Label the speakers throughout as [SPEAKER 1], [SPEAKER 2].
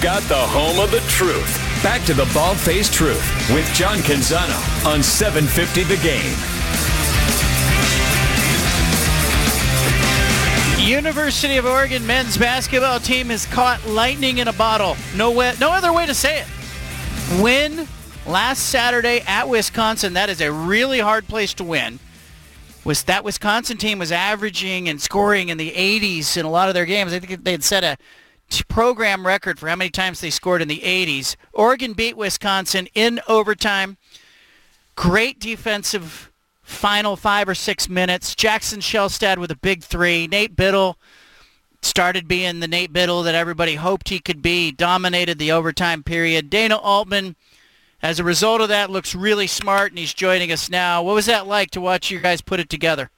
[SPEAKER 1] got the home of the truth. Back to the Bald-Faced Truth with John Canzano on 750 The Game.
[SPEAKER 2] University of Oregon men's basketball team has caught lightning in a bottle. No other way to say it. Win last Saturday at Wisconsin. That is a really hard place to win. That Wisconsin team was averaging and scoring in the 80s in a lot of their games. I think they had set a program record for how many times they scored in the 80s. Oregon beat Wisconsin in overtime. Great defensive final 5 or 6 minutes. Jackson Shellstad with a big three. Nate Biddle started being the Nate Biddle that everybody hoped he could be. Dominated the overtime period. Dana Altman, as a result of that, looks really smart, and he's joining us now. What was that like to watch you guys put it together?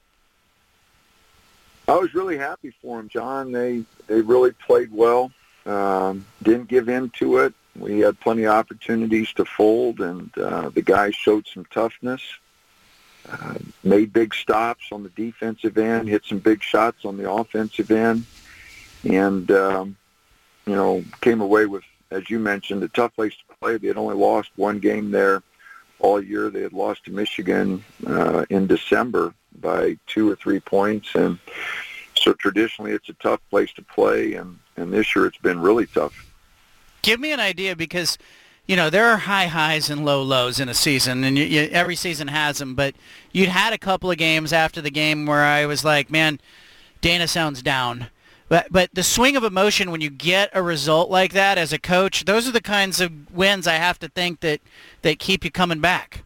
[SPEAKER 3] I was really happy for them, John. They really played well. Didn't give in to it. We had plenty of opportunities to fold, and the guys showed some toughness. Made big stops on the defensive end, hit some big shots on the offensive end, and came away with, as you mentioned, a tough place to play. They had only lost one game there all year. They had lost to Michigan in December by 2 or 3 points, and so traditionally it's a tough place to play, and this year it's been really tough.
[SPEAKER 2] Give me an idea, because there are high highs and low lows in a season, and every season has them, but you'd had a couple of games after the game where I was like, man, Dana sounds down. But the swing of emotion when you get a result like that as a coach, those are the kinds of wins I have to think that keep you coming back.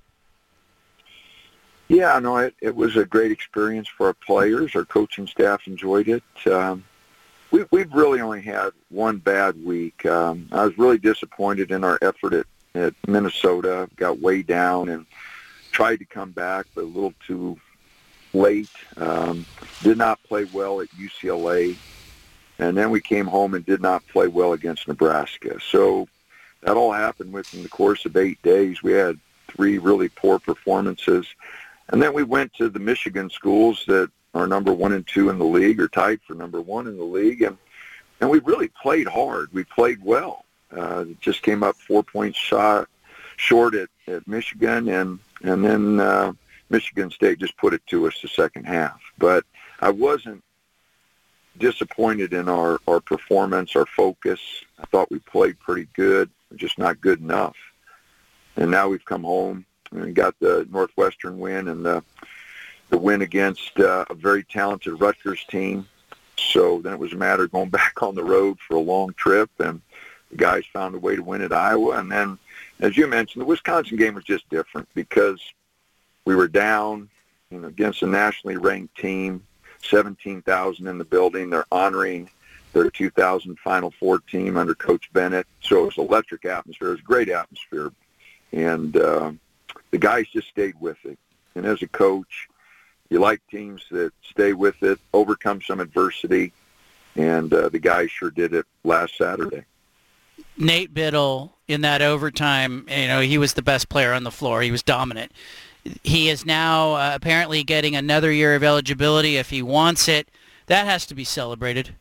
[SPEAKER 3] Yeah, no, it was a great experience for our players. Our coaching staff enjoyed it. We've really only had one bad week. I was really disappointed in our effort at Minnesota. Got way down and tried to come back, but a little too late. Did not play well at UCLA. And then we came home and did not play well against Nebraska. So that all happened within the course of 8 days. We had 3 really poor performances. And then we went to the Michigan schools that are number 1 and 2 in the league, or tied for number 1 in the league. And we really played hard. We played well. Just came up 4 points short at Michigan. And then Michigan State just put it to us the second half. But I wasn't disappointed in our performance, our focus. I thought we played pretty good, just not good enough. And now we've come home and got the Northwestern win and the win against a very talented Rutgers team. So then it was a matter of going back on the road for a long trip, and the guys found a way to win at Iowa. And then, as you mentioned, the Wisconsin game was just different because we were down against a nationally ranked team. 17,000 in the building. They're honoring their 2000 Final Four team under Coach Bennett. So it was an electric atmosphere. It was a great atmosphere. And the guys just stayed with it. And as a coach, you like teams that stay with it, overcome some adversity. And the guys sure did it last Saturday.
[SPEAKER 2] Nate Biddle, in that overtime, he was the best player on the floor. He was dominant. He is now apparently getting another year of eligibility if he wants it. That has to be celebrated.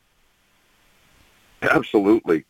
[SPEAKER 3] Absolutely.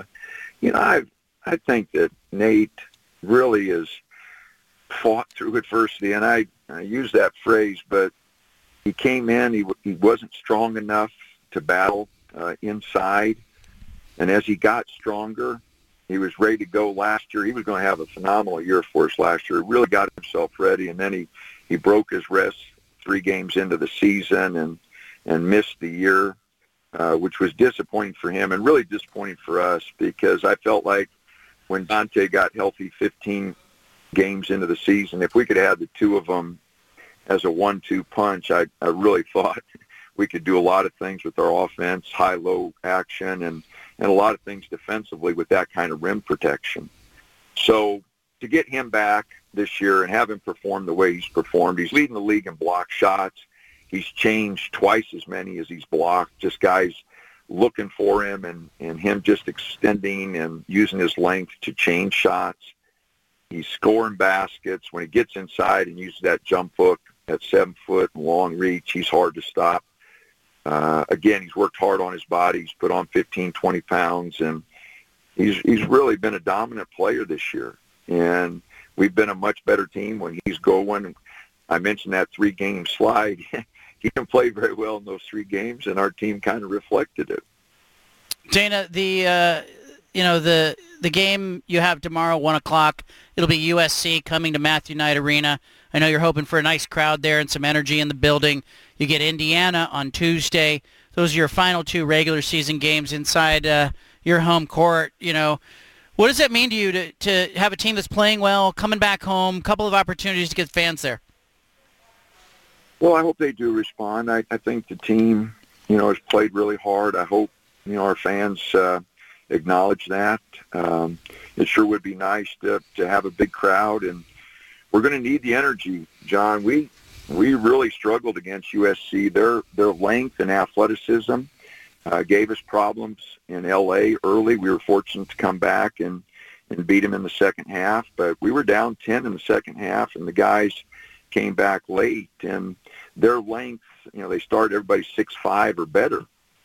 [SPEAKER 3] I think that Nate really has fought through adversity, and I use that phrase, but he came in, he wasn't strong enough to battle inside, and as he got stronger, he was ready to go last year. He was going to have a phenomenal year for us last year. He really got himself ready, and then he broke his wrist 3 games into the season and missed the year, which was disappointing for him and really disappointing for us, because I felt like when Dante got healthy 15 games into the season, if we could have the two of them as a 1-2 punch, I really thought we could do a lot of things with our offense, high-low action, and a lot of things defensively with that kind of rim protection. So to get him back this year and have him perform the way he's performed, he's leading the league in block shots. He's changed twice as many as he's blocked, just guys looking for him and him just extending and using his length to change shots. He's scoring baskets. When he gets inside and uses that jump hook at 7 foot and long reach, he's hard to stop. Again, he's worked hard on his body. He's put on 15, 20 pounds, and he's really been a dominant player this year, and we've been a much better team when he's going. I mentioned that 3-game slide. He can play very well in those 3 games, and our team kind of reflected it.
[SPEAKER 2] Dana, the game you have tomorrow, 1:00, it'll be USC coming to Matthew Knight Arena. I know you're hoping for a nice crowd there and some energy in the building. You get Indiana on Tuesday. Those are your final 2 regular season games inside your home court. What does that mean to you to have a team that's playing well, coming back home, a couple of opportunities to get fans there?
[SPEAKER 3] Well, I hope they do respond. I think the team, has played really hard. I hope, our fans acknowledge that. It sure would be nice to have a big crowd, and we're going to need the energy, John. We really struggled against USC. Their length and athleticism gave us problems in L.A. early. We were fortunate to come back and beat them in the second half, but we were down 10 in the second half, and the guys came back late, and their length, they started everybody 6'5" or better.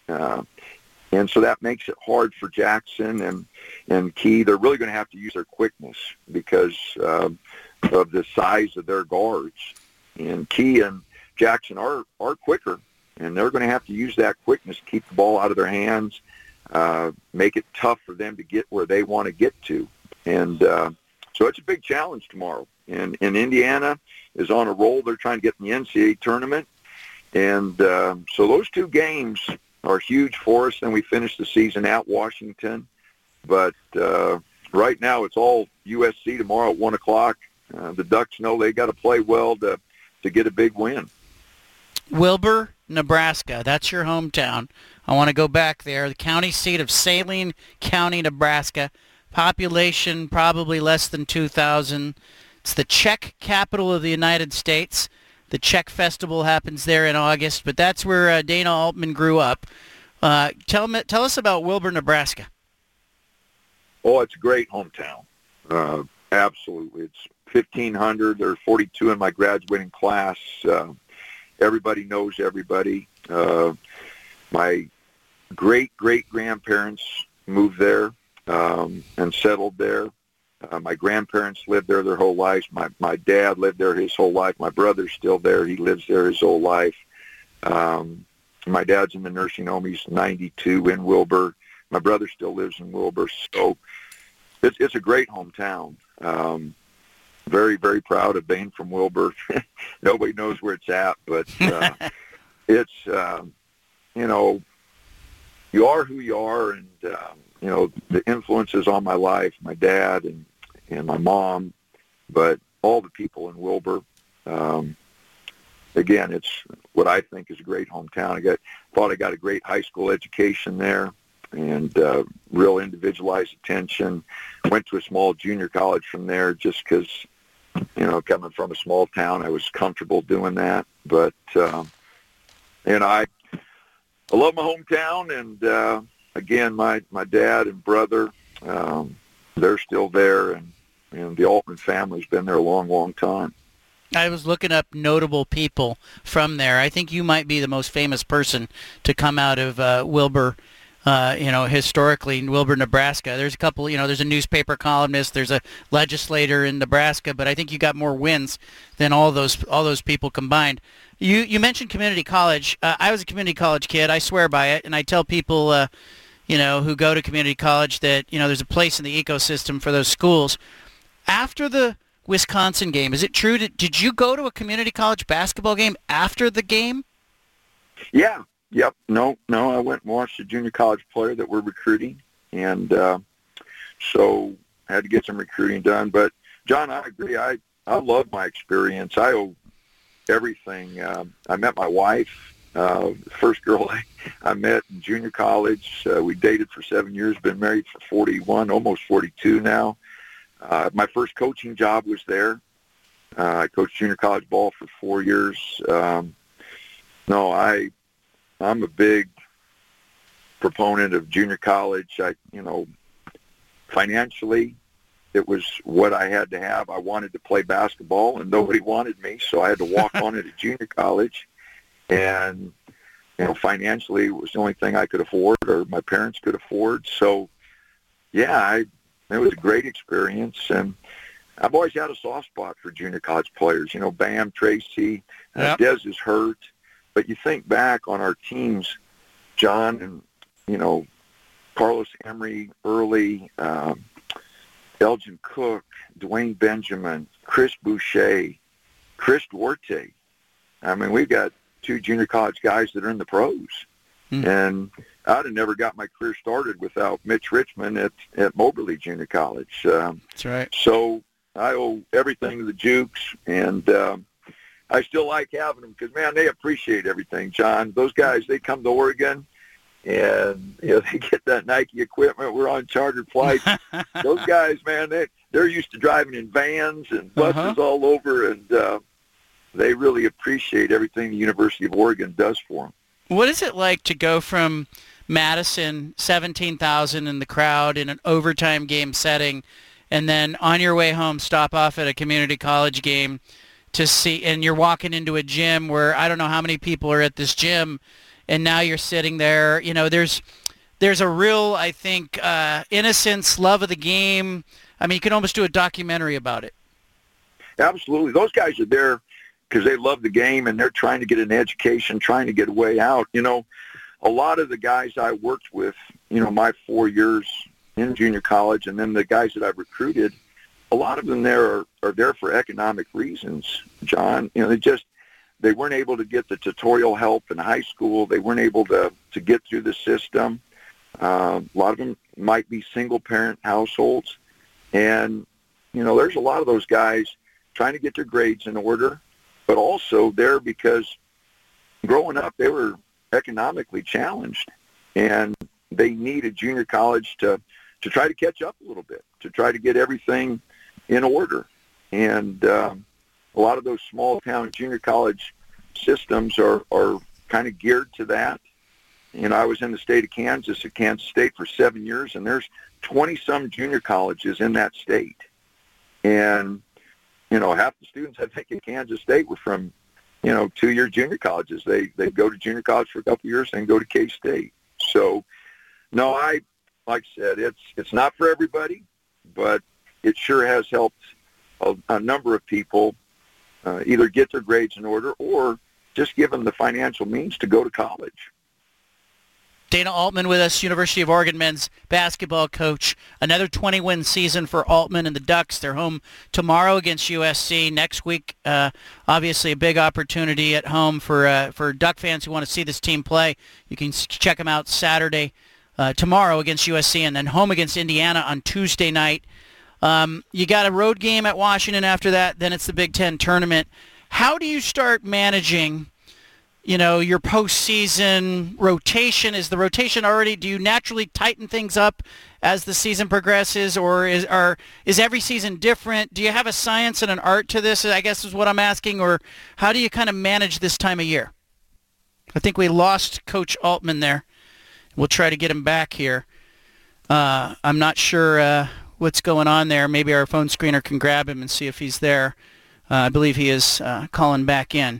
[SPEAKER 3] And so that makes it hard for Jackson and Key. They're really going to have to use their quickness because of the size of their guards. And Key and Jackson are quicker, and they're going to have to use that quickness to keep the ball out of their hands, make it tough for them to get where they want to get to. And so it's a big challenge tomorrow. And Indiana is on a roll. They're trying to get in the NCAA tournament. And so those 2 games are huge for us. Then we finish the season at Washington. But right now it's all USC tomorrow at 1:00. The Ducks know they got to play well to get a big win.
[SPEAKER 2] Wilbur, Nebraska. That's your hometown. I want to go back there. The county seat of Saline County, Nebraska. Population probably less than 2,000. It's the Czech capital of the United States. The Czech Festival happens there in August, but that's where Dana Altman grew up. Tell us about Wilbur, Nebraska.
[SPEAKER 3] Oh, it's a great hometown. Absolutely. It's 1,500. There are 42 in my graduating class. Everybody knows everybody. My great-great-grandparents moved there and settled there. My grandparents lived there their whole lives. My dad lived there his whole life. My brother's still there. He lives there his whole life. My dad's in the nursing home. He's 92 in Wilbur. My brother still lives in Wilbur. So it's a great hometown. Very, very proud of being from Wilbur. Nobody knows where it's at, but it's, you are who you are, and, the influences on my life, my dad and my mom, but all the people in Wilbur. Again, it's what I think is a great hometown. Thought I got a great high school education there and real individualized attention. Went to a small junior college from there just because, coming from a small town, I was comfortable doing that. But, I love my hometown, and again, my dad and brother, they're still there, and the Altman family's been there a long, long time.
[SPEAKER 2] I was looking up notable people from there. I think you might be the most famous person to come out of Wilbur, historically in Wilbur, Nebraska. There's a couple, there's a newspaper columnist, there's a legislator in Nebraska, but I think you got more wins than all those people combined. You mentioned community college. I was a community college kid. I swear by it, and I tell people, who go to community college that, there's a place in the ecosystem for those schools. After the Wisconsin game, is it true? Did you go to a community college basketball game after the game?
[SPEAKER 3] Yeah. Yep. No, I went and watched a junior college player that we're recruiting, and so I had to get some recruiting done. But, John, I agree. I love my experience. I owe everything. I met my wife, first girl I met in junior college. We dated for 7 years, been married for 41, almost 42 now. My first coaching job was there. I coached junior college ball for 4 years. I'm a big proponent of junior college. Financially, it was what I had to have. I wanted to play basketball, and nobody wanted me, so I had to walk on it at junior college. And, financially, it was the only thing I could afford or my parents could afford. So it was a great experience, and I've always had a soft spot for junior college players. Bam, Tracy,
[SPEAKER 2] Yep.
[SPEAKER 3] Dez is hurt, but you think back on our teams, John, and Carlos Emery, Early, Elgin Cook, Dwayne Benjamin, Chris Boucher, Chris Duarte. I mean, we've got 2 junior college guys that are in the pros. And I'd have never got my career started without Mitch Richmond at Moberly Junior College.
[SPEAKER 2] That's right.
[SPEAKER 3] So I owe everything to the Jukes, and I still like having them because, man, they appreciate everything, John. Those guys, they come to Oregon, and they get that Nike equipment. We're on chartered flights. Those guys, man, they're used to driving in vans and buses all over, and they really appreciate everything the University of Oregon does for them.
[SPEAKER 2] What is it like to go from Madison, 17,000 in the crowd in an overtime game setting, and then on your way home stop off at a community college game to see, and you're walking into a gym where I don't know how many people are at this gym, and now you're sitting there. There's a real, I think, innocence, love of the game. I mean, you can almost do a documentary about it.
[SPEAKER 3] Absolutely. Those guys are there because they love the game, and they're trying to get an education, trying to get a way out. A lot of the guys I worked with, my 4 years in junior college, and then the guys that I've recruited, a lot of them there are there for economic reasons, John. They weren't able to get the tutorial help in high school. They weren't able to get through the system. A lot of them might be single-parent households. And, there's a lot of those guys trying to get their grades in order, but also there because growing up they were economically challenged, and they need a junior college to try to catch up a little bit, to try to get everything in order. And a lot of those small-town junior college systems are kind of geared to that. I was in the state of Kansas at Kansas State for 7 years, and there's 20-some junior colleges in that state. And half the students I think at Kansas State were from, 2-year junior colleges. They go to junior college for a couple of years and go to K-State. So, no, like I said, it's not for everybody, but it sure has helped a number of people either get their grades in order or just give them the financial means to go to college.
[SPEAKER 2] Dana Altman with us, University of Oregon men's basketball coach. Another 20-win season for Altman and the Ducks. They're home tomorrow against USC. Next week, obviously a big opportunity at home for Duck fans who want to see this team play. You can check them out Saturday, tomorrow against USC, and then home against Indiana on Tuesday night. You got a road game at Washington after that. Then it's the Big Ten tournament. How do you start managing your postseason rotation? Is the rotation already, do you naturally tighten things up as the season progresses, or is every season different? Do you have a science and an art to this, I guess is what I'm asking, or how do you kind of manage this time of year? I think we lost Coach Altman there. We'll try to get him back here. I'm not sure what's going on there. Maybe our phone screener can grab him and see if he's there. I believe he is calling back in.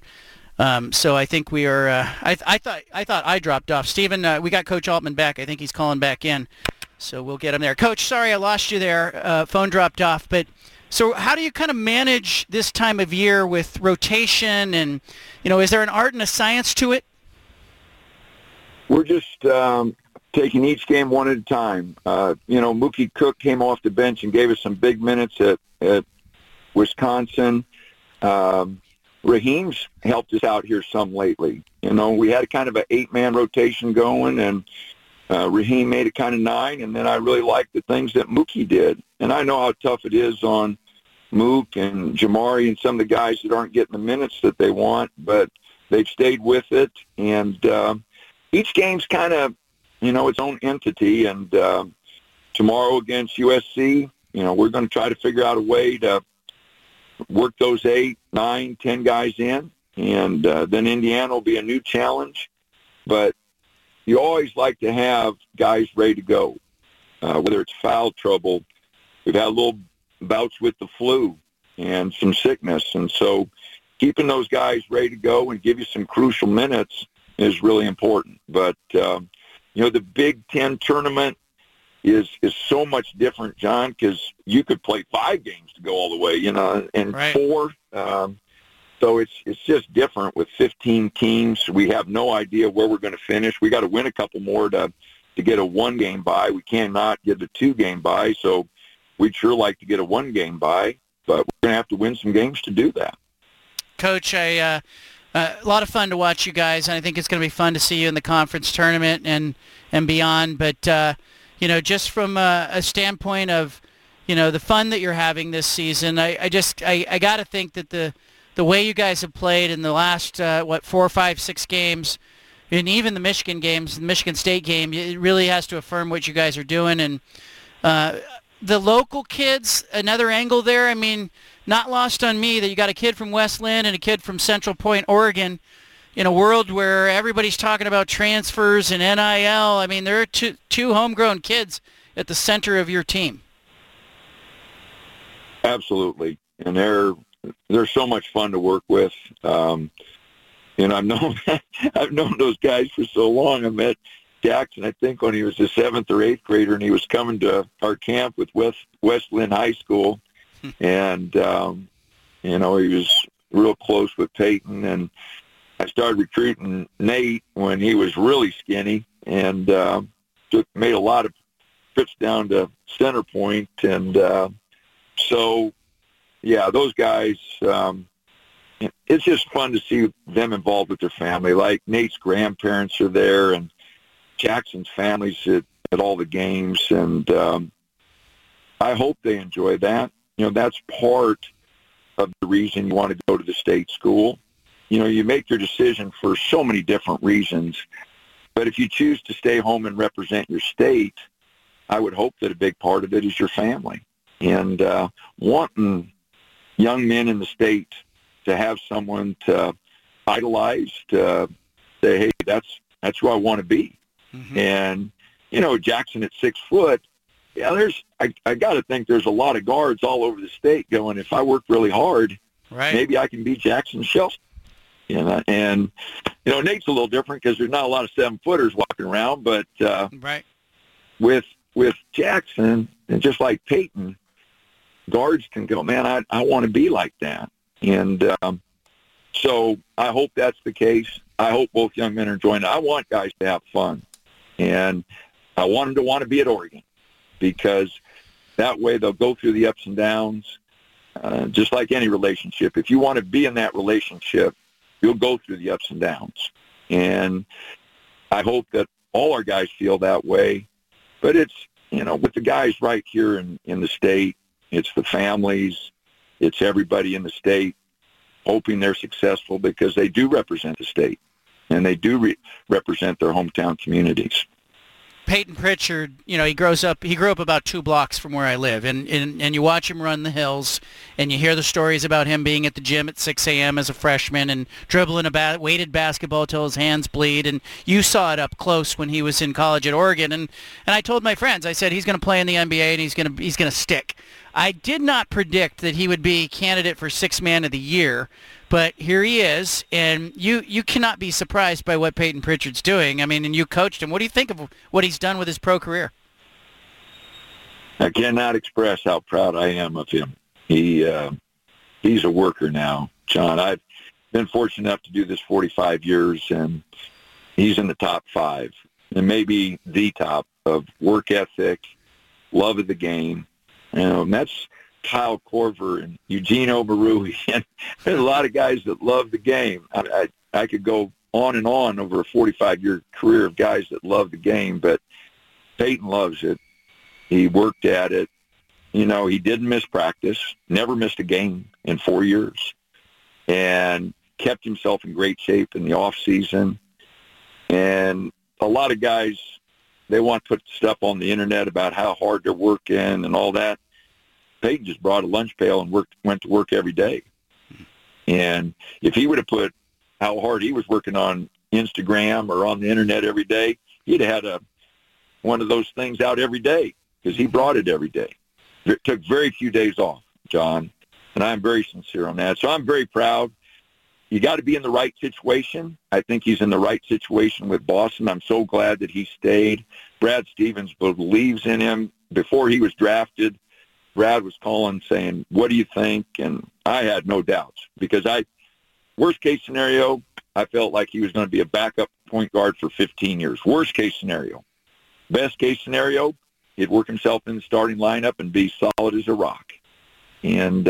[SPEAKER 2] So I think we are. I thought I dropped off. Stephen, we got Coach Altman back. I think he's calling back in, so we'll get him there. Coach, sorry I lost you there. Phone dropped off. But so how do you kind of manage this time of year with rotation, and is there an art and a science to it?
[SPEAKER 3] We're just taking each game one at a time. Mookie Cook came off the bench and gave us some big minutes at Wisconsin. Raheem's helped us out here some lately. We had kind of an 8-man rotation going, and Raheem made it kind of 9, and then I really liked the things that Mookie did. And I know how tough it is on Mook and Jamari and some of the guys that aren't getting the minutes that they want, but they've stayed with it. And each game's kind of, its own entity. And tomorrow against USC, we're going to try to figure out a way to work those 8, 9, 10 guys in, and then Indiana will be a new challenge. But you always like to have guys ready to go, whether it's foul trouble. We've had little bouts with the flu and some sickness, and so keeping those guys ready to go and give you some crucial minutes is really important. But, the Big Ten tournament, is so much different, John, because you could play 5 games to go all the way, and
[SPEAKER 2] Right.
[SPEAKER 3] 4. So it's just different with 15 teams. We have no idea where we're going to finish. We got to win a couple more to get a 1-game bye. We cannot get a 2-game bye, so we'd sure like to get a 1-game bye, but we're going to have to win some games to do that.
[SPEAKER 2] Coach, a lot of fun to watch you guys, and I think it's going to be fun to see you in the conference tournament and beyond. But, just from a standpoint of, the fun that you're having this season, I got to think that the way you guys have played in the last, 4, 5, 6 games, and even the Michigan games, the Michigan State game, it really has to affirm what you guys are doing. And the local kids, another angle there, I mean, not lost on me that you got a kid from West Linn and a kid from Central Point, Oregon, in a world where everybody's talking about transfers and NIL. I mean, there are two homegrown kids at the center of your team.
[SPEAKER 3] Absolutely. And they're so much fun to work with. I've known those guys for so long. I met Jackson, I think, when he was a 7th or 8th grader, and he was coming to our camp with West Linn High School. And, he was real close with Peyton. And I started recruiting Nate when he was really skinny, and made a lot of trips down to Center Point. And so, yeah, those guys, it's just fun to see them involved with their family. Like Nate's grandparents are there, and Jackson's family's at all the games. And I hope they enjoy that. That's part of the reason you want to go to the state school. You make your decision for so many different reasons. But if you choose to stay home and represent your state, I would hope that a big part of it is your family. And wanting young men in the state to have someone to idolize, to say, hey, that's who I want to be. Mm-hmm. And, Jackson at 6 foot, yeah, I got to think there's a lot of guards all over the state going, if I work really hard,
[SPEAKER 2] right,
[SPEAKER 3] maybe I can beat Jackson Shelton. And Nate's a little different because there's not a lot of 7-footers walking around, but
[SPEAKER 2] right,
[SPEAKER 3] with Jackson, and just like Peyton, guards can go, man, I want to be like that. And so I hope that's the case. I hope both young men are enjoying it. I want guys to have fun. And I want them to want to be at Oregon, because that way they'll go through the ups and downs, just like any relationship. If you want to be in that relationship, you'll go through the ups and downs. And I hope that all our guys feel that way. But it's, with the guys right here in the state, it's the families, it's everybody in the state hoping they're successful, because they do represent the state, and they do represent their hometown communities.
[SPEAKER 2] Peyton Pritchard, he grew up about 2 blocks from where I live, and you watch him run the hills, and you hear the stories about him being at the gym at 6 a.m. as a freshman and dribbling a weighted basketball till his hands bleed, and you saw it up close when he was in college at Oregon, and I told my friends, I said, he's going to play in the NBA and he's going to stick. I did not predict that he would be candidate for 6th Man of the Year, but here he is, and you cannot be surprised by what Peyton Pritchard's doing. I mean, and you coached him. What do you think of what he's done with his pro career?
[SPEAKER 3] I cannot express how proud I am of him. He's a worker now, John. I've been fortunate enough to do this 45 years, and he's in the top 5, and maybe the top of work ethic, love of the game. And that's Kyle Korver and Eugene Obarui, and there's a lot of guys that love the game. I could go on and on over a 45-year career of guys that love the game, but Peyton loves it. He worked at it. He didn't miss practice, never missed a game in 4 years, and kept himself in great shape in the off season. And a lot of guys, they want to put stuff on the internet about how hard they're working and all that. Peyton just brought a lunch pail and went to work every day. And if he would have put how hard he was working on Instagram or on the internet every day, he'd have had one of those things out every day, because he brought it every day. It took very few days off, John, and I'm very sincere on that. So I'm very proud. you got to be in the right situation. I think he's in the right situation with Boston. I'm so glad that he stayed. Brad Stevens believes in him. Before he was drafted, Brad was calling saying, what do you think? And I had no doubts because worst case scenario, I felt like he was going to be a backup point guard for 15 years. Worst case scenario. Best case scenario, he'd work himself in the starting lineup and be solid as a rock. And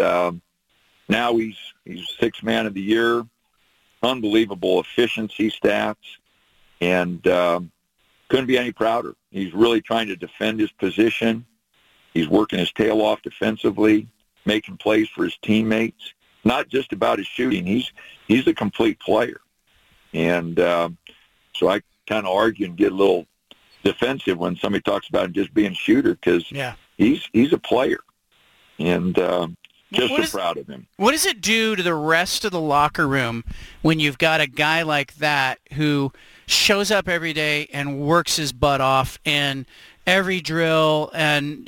[SPEAKER 3] now he's sixth man of the year, unbelievable efficiency stats, and couldn't be any prouder. He's really trying to defend his position. He's working his tail off defensively, making plays for his teammates. Not just about his shooting. He's a complete player. And so I kind of argue and get a little defensive when somebody talks about him just being a shooter because he's a player. And so proud of him.
[SPEAKER 2] What does it do to the rest of the locker room when you've got a guy like that who shows up every day and works his butt off and every drill, and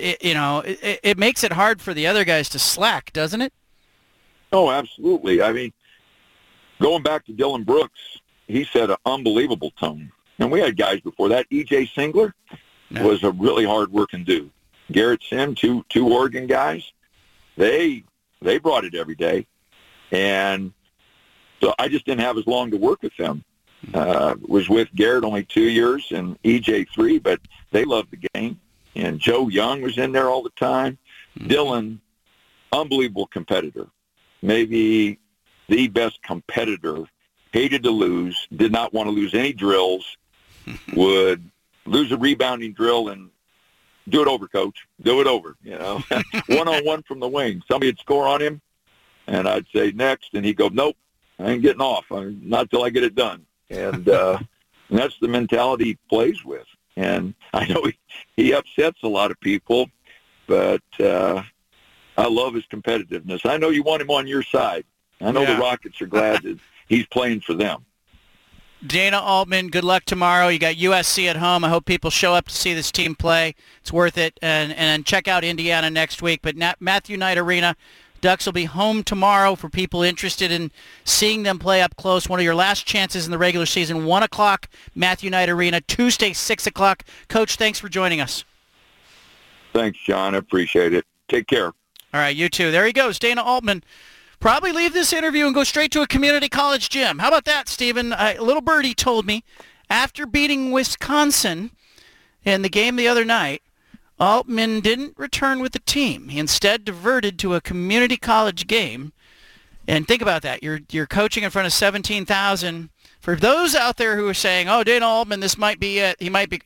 [SPEAKER 2] it makes it hard for the other guys to slack, doesn't it?
[SPEAKER 3] Oh, absolutely. I mean, going back to Dylan Brooks, he set an unbelievable tone. And we had guys before that. E.J. Singler was a really hard-working dude. Garrett Sim, two Oregon guys, they brought it every day. And so I just didn't have as long to work with them. Was with Garrett only 2 years and EJ 3, but they loved the game. And Joe Young was in there all the time. Dylan, unbelievable competitor. Maybe the best competitor. Hated to lose. Did not want to lose any drills. Would lose a rebounding drill and do it over, coach. Do it over, One-on-one from the wing. Somebody would score on him, and I'd say next, and he'd go, nope, I ain't getting off. Not till I get it done. And that's the mentality he plays with. And I know he upsets a lot of people, but I love his competitiveness. I know you want him on your side. I know the Rockets are glad that he's playing for them.
[SPEAKER 2] Dana Altman, good luck tomorrow. You got USC at home. I hope people show up to see this team play. It's worth it. And check out Indiana next week. But Matthew Knight Arena, Ducks will be home tomorrow for people interested in seeing them play up close. One of your last chances in the regular season, 1 o'clock, Matthew Knight Arena, Tuesday, 6 o'clock. Coach, thanks for joining us.
[SPEAKER 3] Thanks, John. I appreciate it. Take care.
[SPEAKER 2] All right, you too. There he goes, Dana Altman. Probably leave this interview and go straight to a community college gym. How about that, Stephen? A little birdie told me after beating Wisconsin in the game the other night, Altman didn't return with the team. He instead diverted to a community college game. And think about that. You're coaching in front of 17,000. For those out there who are saying, "Oh, Dana Altman, this might be it." He might be,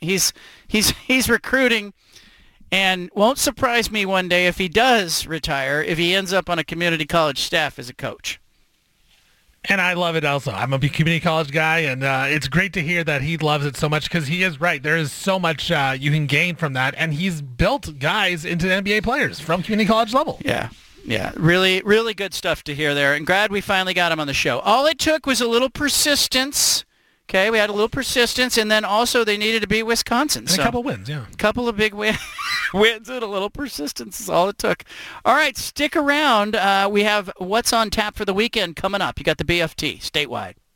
[SPEAKER 2] he's recruiting. And won't surprise me one day if he does retire, if he ends up on a community college staff as a coach.
[SPEAKER 4] And I love it also. I'm a community college guy, and it's great to hear that he loves it so much because he is right. There is so much you can gain from that, and he's built guys into NBA players from community college level.
[SPEAKER 2] Yeah, really, really good stuff to hear there, and glad we finally got him on the show. All it took was a little persistence. Okay, we had a little persistence, and then also they needed to beat Wisconsin.
[SPEAKER 4] And a couple wins, yeah.
[SPEAKER 2] A couple of big wins and a little persistence is all it took. All right, stick around. We have What's on Tap for the weekend coming up. You got the BFT statewide.